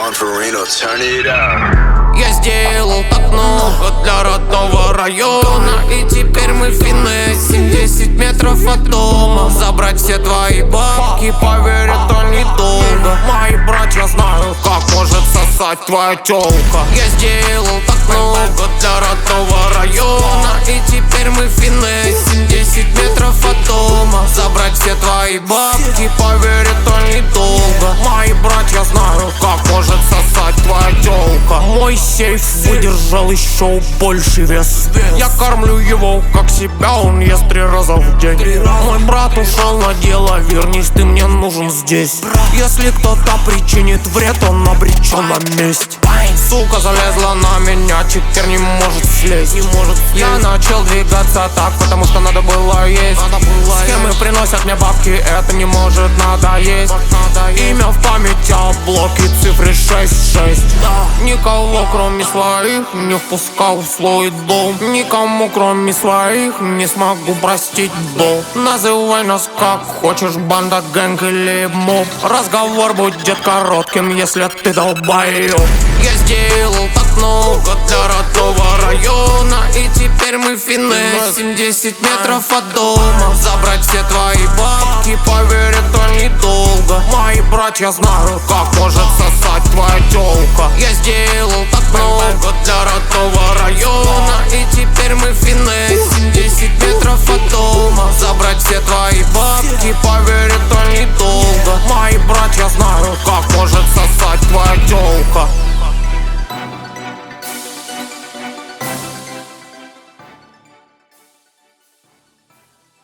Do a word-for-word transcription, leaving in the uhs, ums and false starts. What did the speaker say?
Don Farino, turn it up. Я сделал так много для родного района, и теперь мы финесим десять метров от дома. Забрать все твои бабки, поверь, это недолго. Мои братья знают, как может сосать твоя тёлка. Я сделал так много для родного района, и теперь мы финесим десять метров от дома. Забрать все твои бабки, поверь, это недолго. Мои братья знают, как может сосать твоя тёлка. Мой сейф выдержал еще больше вес. Я кормлю его как себя, он ест три раза в день. Мой брат ушел на дело, вернись, ты мне нужен здесь. Если кто-то причинит вред, он обречен на месть. Сука залезла на меня, теперь не может слезть. Я начал двигаться так, потому что надо было есть. Схемы приносят мне бабки, это не может надоесть. Имя в памяти, а блоки цифры шесть шесть. Никого кроме своих не впускал в свой дом. Никому кроме своих не смогу простить долг. Называй нас как хочешь, банда, гэнг или моб. Разговор будет коротким, если ты долбоёб. Я сделал так много для родного района, и теперь мы финесим десять метров от дома. Забрать все твои бабки, поверь, это недолго. Мои братья знают, как может сосать твоя тёлка. Я сделал так много для родного района, и теперь мы финесим десять метров от дома. Забрать все твои бабки, поверь, это недолго. Мои братья знают, как может сосать твоя